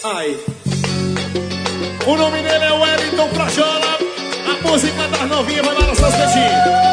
Ai. O nome dele é Wellington Frajola. A música das novinhas vai lá nas suas dedinhas.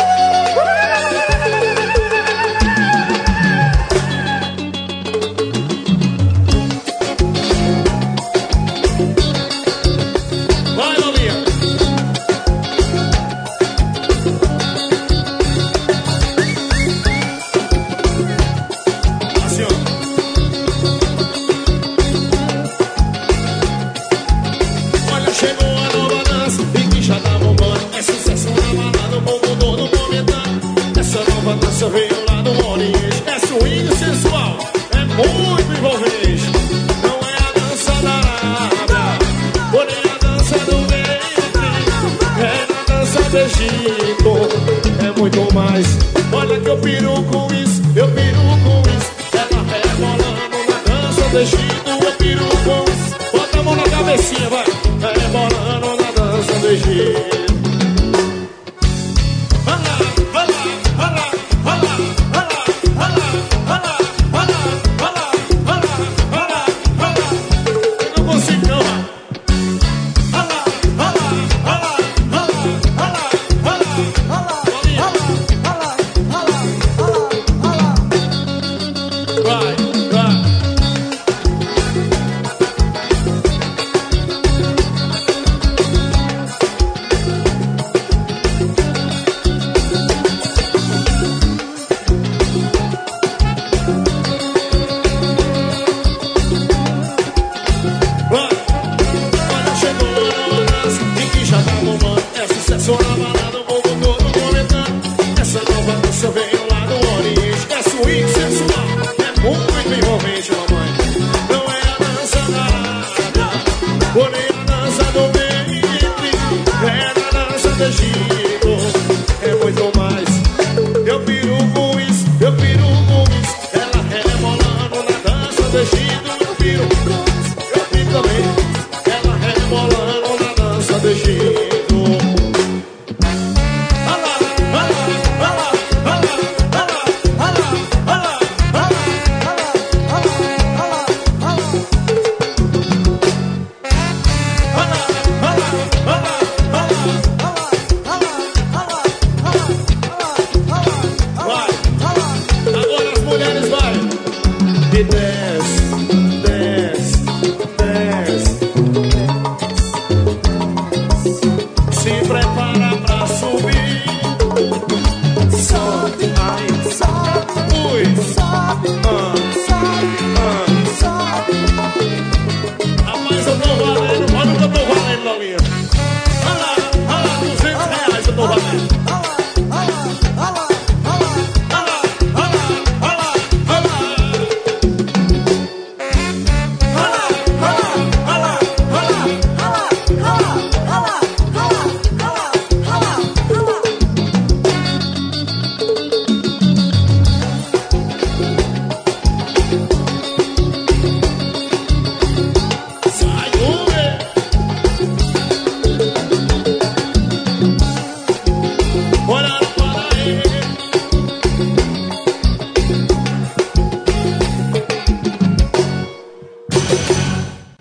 Veio lá do Oriente, é swing sensual, é muito envolvente. Não é a dança da Arábia, porém a dança do ventre. É a dança do Egito, é muito mais. Olha que eu piro com isso, eu piro com isso. Ela rebolando na dança do Egito, eu piro com isso. Bota a mão na cabecinha, vai. Rebolando na dança do Egito. É muito mais. Eu piro com isso, eu piro com isso. Ela rebolando na dança do Egito. Eu piro com isso, eu piro também.